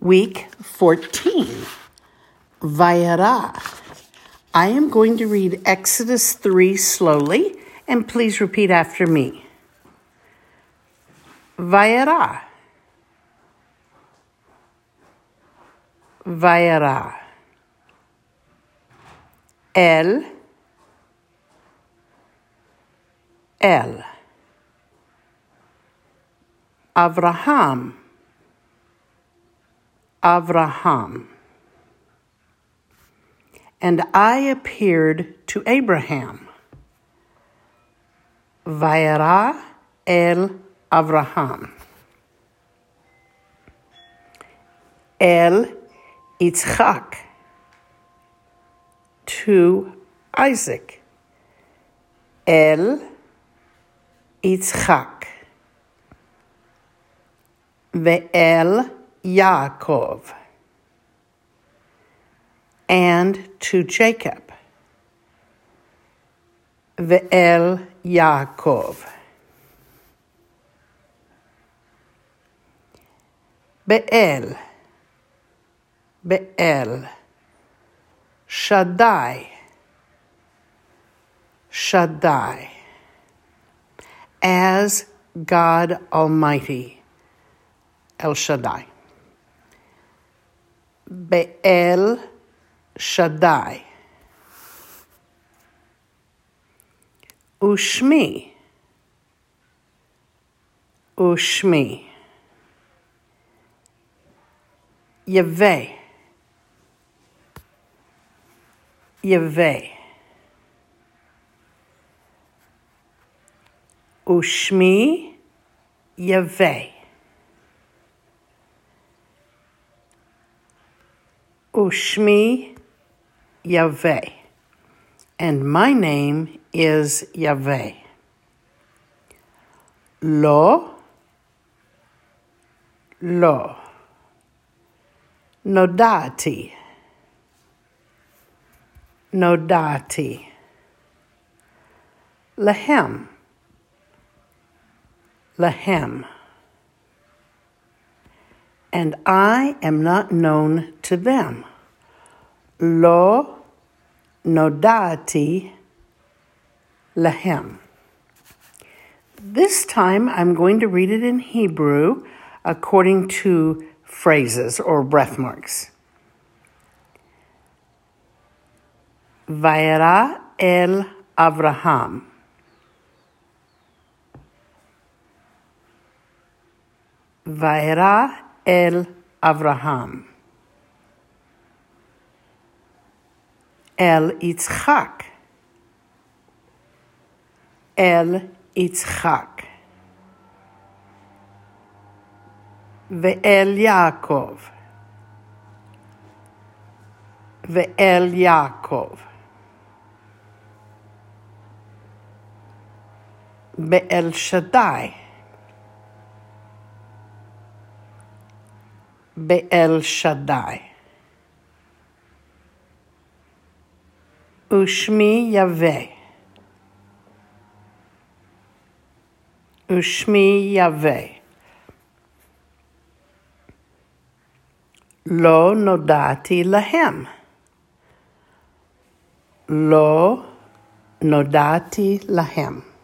Week 14, Vayera. I am going to read Exodus 3 slowly, and please repeat after me. Vayera. Vayera. El. Avraham. And I appeared to Abraham. Vayera el Avraham. El Yitzchak, to Isaac. El Yitzchak. Ve'el Yaakov, and to Jacob. Ve'el Yaakov. Be'el. Shaddai. As God Almighty. El Shaddai. Be'el Shaddai. Ushmi. Yahweh. Ushmi Yahweh. Ushmi Yahweh. And my name is Yahweh. Lo. Nodati. Lahem. And I am not known to them. Lo nodati lahem. This time I'm going to read it in Hebrew according to phrases or breath marks. Vayera el Avraham. Vayera el Avraham. El Yitzchak. Ve'el Yaakov. Be'el Shaddai. Ushmi Yahweh. Lo nodati lahem. Lo nodati lahem.